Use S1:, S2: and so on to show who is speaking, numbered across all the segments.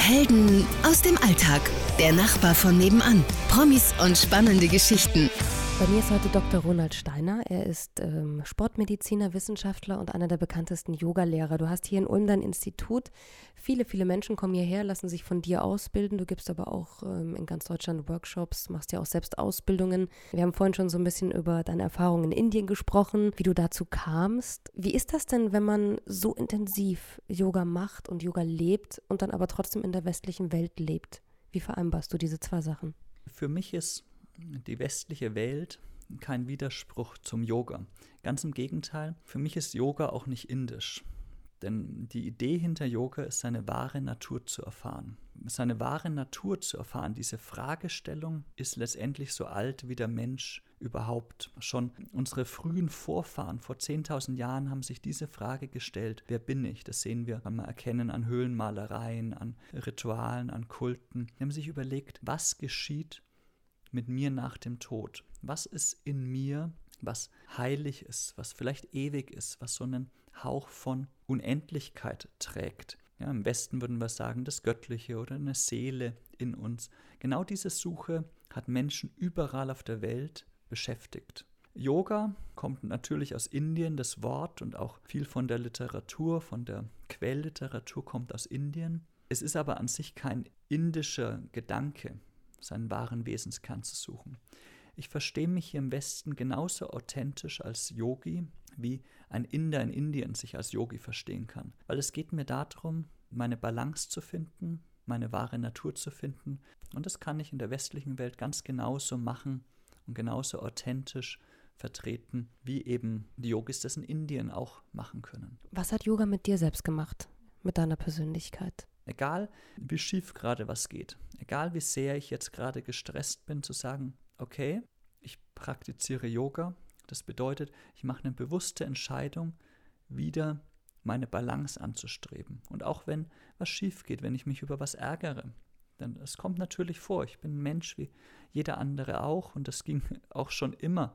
S1: Helden aus dem Alltag. Der Nachbar von nebenan. Promis und spannende Geschichten.
S2: Bei mir ist heute Dr. Ronald Steiner. Er ist Sportmediziner, Wissenschaftler und einer der bekanntesten Yogalehrer. Du hast hier in Ulm dein Institut. Viele Menschen kommen hierher, lassen sich von dir ausbilden. Du gibst aber auch in ganz Deutschland Workshops, machst ja auch selbst Ausbildungen. Wir haben vorhin schon so ein bisschen über deine Erfahrungen in Indien gesprochen, wie du dazu kamst. Wie ist das denn, wenn man so intensiv Yoga macht und Yoga lebt und dann aber trotzdem in der westlichen Welt lebt? Wie vereinbarst du diese zwei Sachen?
S3: Für mich ist die westliche Welt kein Widerspruch zum Yoga. Ganz im Gegenteil, für mich ist Yoga auch nicht indisch. Denn die Idee hinter Yoga ist, seine wahre Natur zu erfahren. Seine wahre Natur zu erfahren, diese Fragestellung ist letztendlich so alt wie der Mensch überhaupt. Schon unsere frühen Vorfahren vor 10.000 Jahren haben sich diese Frage gestellt: Wer bin ich? Das sehen wir, kann man erkennen an Höhlenmalereien, an Ritualen, an Kulten. Die haben sich überlegt, was geschieht mit mir nach dem Tod? Was ist in mir, was heilig ist, was vielleicht ewig ist, was so einen Hauch von Unendlichkeit trägt? Ja, im Westen würden wir sagen, das Göttliche oder eine Seele in uns. Genau diese Suche hat Menschen überall auf der Welt beschäftigt. Yoga kommt natürlich aus Indien, das Wort, und auch viel von der Literatur, von der Quellliteratur kommt aus Indien. Es ist aber an sich kein indischer Gedanke, seinen wahren Wesenskern zu suchen. Ich verstehe mich hier im Westen genauso authentisch als Yogi, wie ein Inder in Indien sich als Yogi verstehen kann. Weil es geht mir darum, meine Balance zu finden, meine wahre Natur zu finden. Und das kann ich in der westlichen Welt ganz genauso machen und genauso authentisch vertreten, wie eben die Yogis das in Indien auch machen können.
S2: Was hat Yoga mit dir selbst gemacht, mit deiner Persönlichkeit?
S3: Egal, wie schief gerade was geht, egal wie sehr ich jetzt gerade gestresst bin, zu sagen, okay, ich praktiziere Yoga. Das bedeutet, ich mache eine bewusste Entscheidung, wieder meine Balance anzustreben. Und auch wenn was schief geht, wenn ich mich über was ärgere, denn es kommt natürlich vor, ich bin ein Mensch wie jeder andere auch, und das ging auch schon immer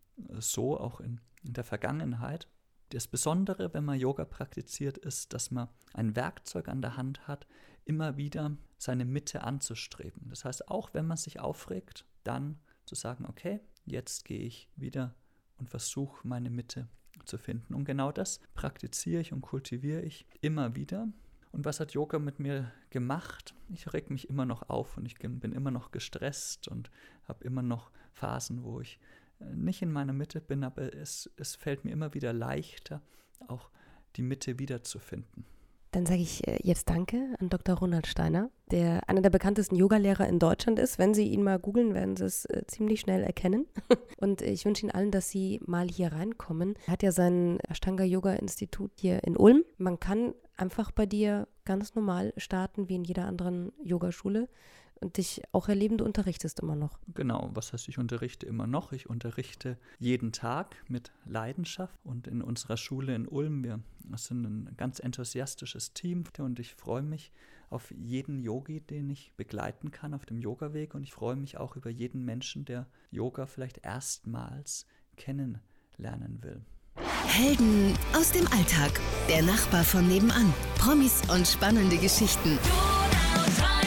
S3: so, auch in der Vergangenheit. Das Besondere, wenn man Yoga praktiziert, ist, dass man ein Werkzeug an der Hand hat, immer wieder seine Mitte anzustreben. Das heißt, auch wenn man sich aufregt, dann zu sagen, okay, jetzt gehe ich wieder und versuche, meine Mitte zu finden. Und genau das praktiziere ich und kultiviere ich immer wieder. Und was hat Yoga mit mir gemacht? Ich reg mich immer noch auf und ich bin immer noch gestresst und habe immer noch Phasen, wo ich nicht in meiner Mitte bin, aber es fällt mir immer wieder leichter, auch die Mitte wiederzufinden.
S2: Dann sage ich jetzt Danke an Dr. Ronald Steiner, der einer der bekanntesten Yogalehrer in Deutschland ist. Wenn Sie ihn mal googeln, werden Sie es ziemlich schnell erkennen. Und ich wünsche Ihnen allen, dass Sie mal hier reinkommen. Er hat ja sein Ashtanga-Yoga-Institut hier in Ulm. Man kann einfach bei dir ganz normal starten, wie in jeder anderen Yogaschule. Und dich auch erleben, du unterrichtest immer noch.
S3: Genau, was heißt, ich unterrichte immer noch? Ich unterrichte jeden Tag mit Leidenschaft. Und in unserer Schule in Ulm, wir sind ein ganz enthusiastisches Team. Und ich freue mich auf jeden Yogi, den ich begleiten kann auf dem Yogaweg. Und ich freue mich auch über jeden Menschen, der Yoga vielleicht erstmals kennenlernen will.
S1: Helden aus dem Alltag. Der Nachbar von nebenan. Promis und spannende Geschichten.